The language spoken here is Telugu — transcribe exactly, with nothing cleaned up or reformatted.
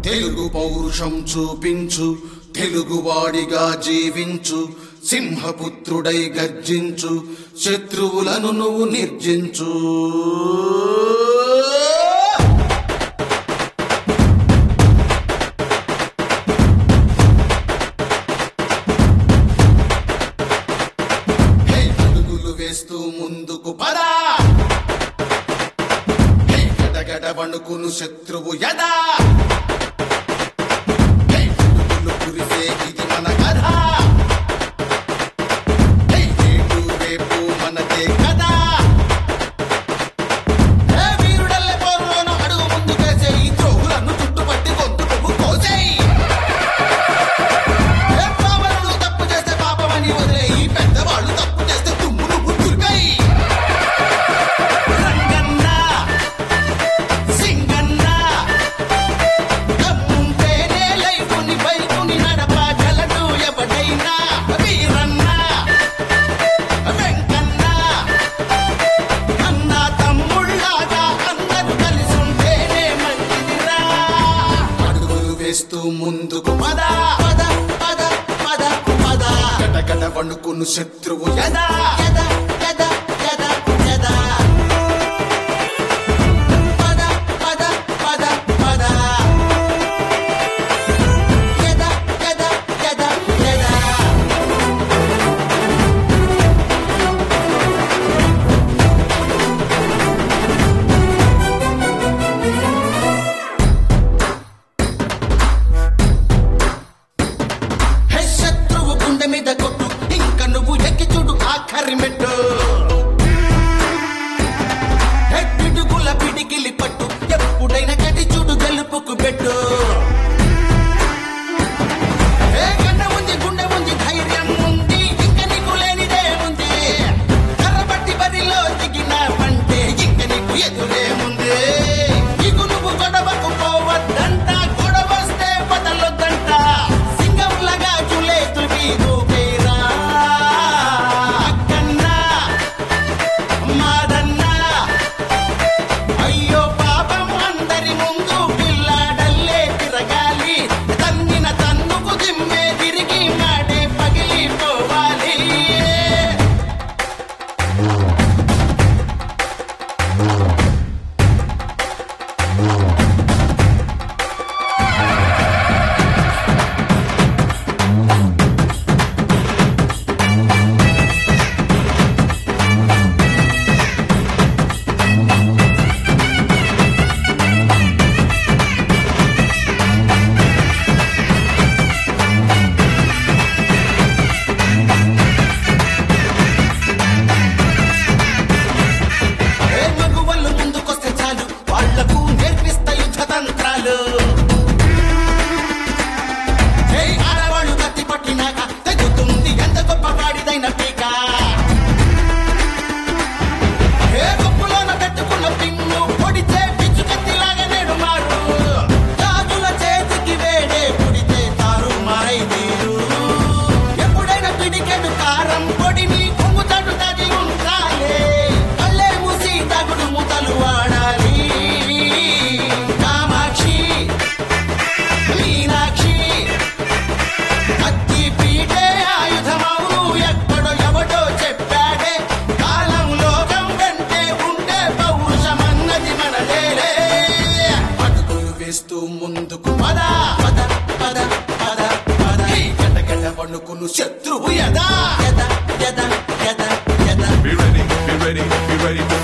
తెలుగు పౌరుషం చూపించు, తెలుగువాడిగా జీవించు, సింహపుత్రుడై గర్జించు, శత్రువులను నువ్వు నిర్జించు. అడుగులు వేస్తూ ముందుకు పదా, గడగడ వణుకును శత్రువు యదా. ముందుకు పద పద పద పద పద, గడగడ వణుకును శత్రువు యదా యదా యదా యదా యదా. పద పద పద పద, యదా యదా యదా యదా. మీద కొట్టు, ఇంక నువ్వు ఎక్కి చూడు ఆఖరి మెట్టు. పిడుగుల పిడికిలి పట్టు, ఎప్పుడైనా కటి చూడు గెలుపుకు పెట్టు. గండ ఉంది, గుండె ఉంది, ధైర్యం ఉంది, ఇంక నీకు లేనిదే ఉంది. కర్రబట్టి బరిలో దిగిన పంటే ఇంక నీకు ఎదురేముంది. ఇగు నువ్వు గొడవకు పోవద్దంట, గొడవస్తే బదలొద్దంట. సింగంలాగా చూలేతులు మీద ముందుకు పద పద పద పద పద, గడగడ వణుకును శత్రువు యదా యదా యదా యదా యదా. Be ready, be ready, be ready.